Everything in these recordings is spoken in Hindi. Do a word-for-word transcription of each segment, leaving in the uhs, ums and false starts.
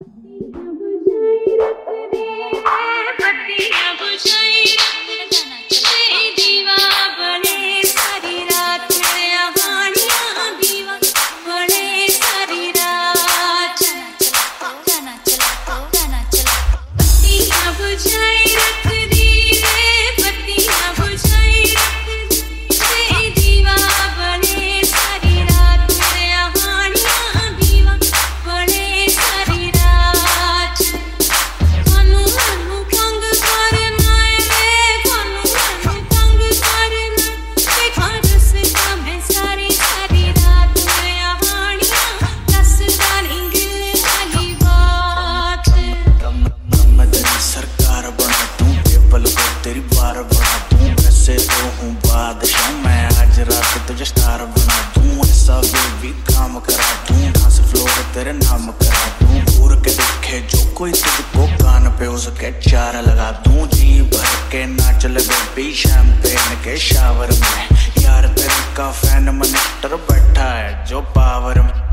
तुझे स्टार बना दूं, ऐसा भी काम करा दूं, डांस फ्लोर तेरे नाम करा दूं, घूर के देखे जो कोई तुझको कान पे उसके चार लगा दूं, जी भर के नाच ले बेबी शैंपेन के शावर में, यार तेरे का फैन मिनिस्टर बैठा है जो पावर में।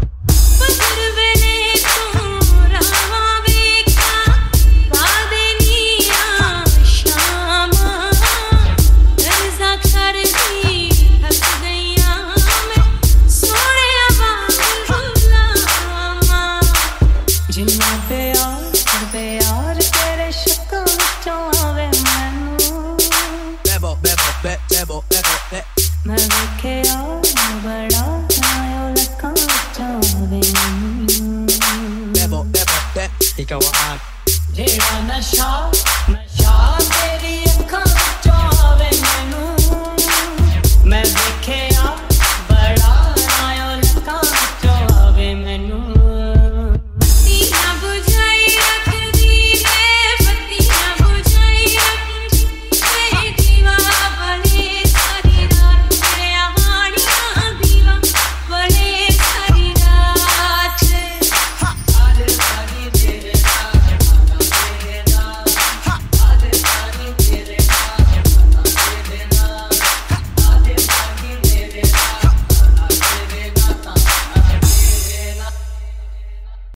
मैं देखे और बड़ा आयो लखा चावे Bebo, bebo, be, ikaw ang जेड़ा नशा नशा तेरे